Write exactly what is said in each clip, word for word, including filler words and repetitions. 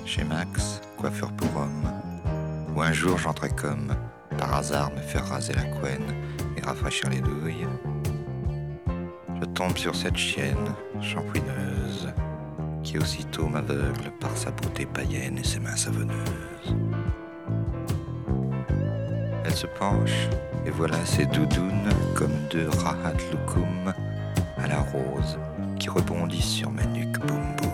chez Max, coiffeur pour homme, où un jour j'entrais comme, par hasard, me faire raser la couenne et rafraîchir les douilles. Je tombe sur cette chienne, shampouineuse, qui aussitôt m'aveugle par sa beauté païenne et ses mains savonneuses. Elle se penche, et voilà ses doudounes comme deux rahat loukoum à la rose qui rebondissent sur ma nuque, boum boum.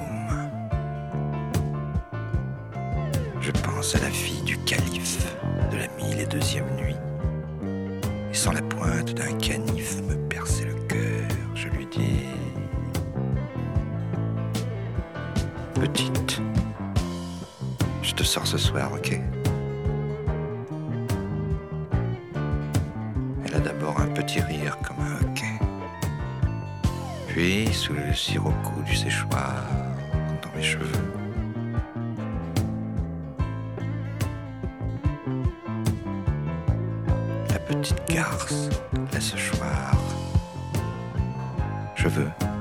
Je pense à la fille du calife de la mille et deuxième nuit, et sans la pointe d'un canif me percer le cœur, je lui dis: petite, je te sors ce soir, ok? Elle a d'abord un petit rire comme un hoquet, puis sous le sirocco du séchoir dans mes cheveux, la petite garce laisse choir. Je veux